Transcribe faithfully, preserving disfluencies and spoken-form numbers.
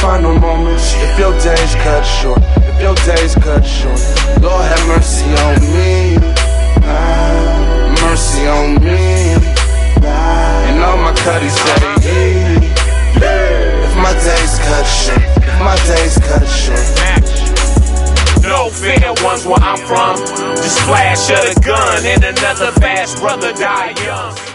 final moments. If your days cut short, if your days cut short, Lord have mercy on me, ah, mercy on me. And all my cutties say, if my days cut short, if my days cut short. No fair ones where I'm from. Just flash of the gun and another fast brother die young.